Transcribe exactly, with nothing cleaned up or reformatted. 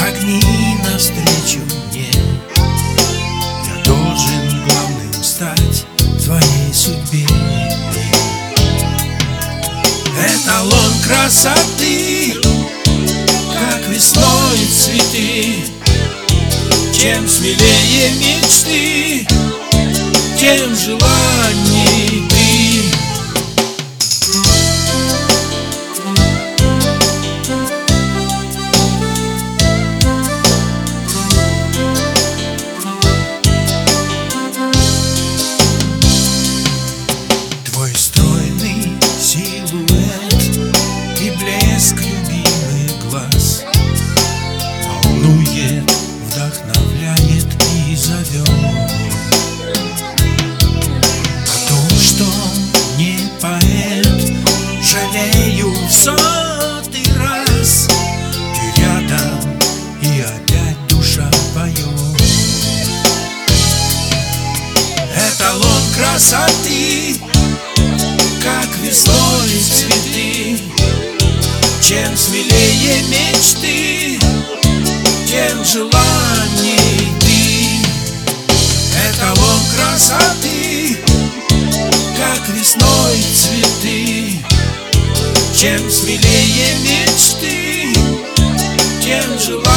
огни навстречу мне. Я должен главным стать в твоей судьбе. Эталон красоты, как весной цветы. Чем смелее мечты, тем желанней ты. Твой стройный силуэт и блеск любимых глаз волнует, вдохновляет и зовет. О том, что не поэт, жалею в сотый раз. Ты рядом, и опять душа поет. Эталон красоты, как весной цветы. Чем смелее мечты, тем желанней ты. Эталон красоты, как весной цветы. Чем смелее мечты, тем желанней.